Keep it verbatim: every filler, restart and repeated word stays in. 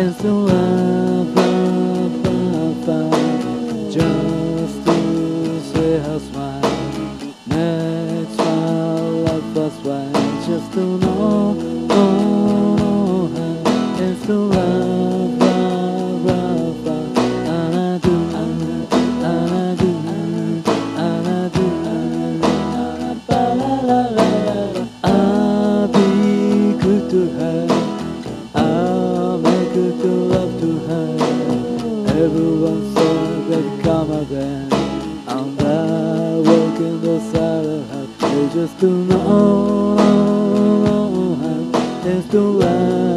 It's to love, love, love, love, just to say how smile makes my life was right. Just to know, know, know how it's to love, love, love, love. I do, I do, I do, I do, I do. I'll be good to her. I'll make good to love to her. Everyone saw that come again. I'm there walking the side of her. They just do know, know, know how it's to love.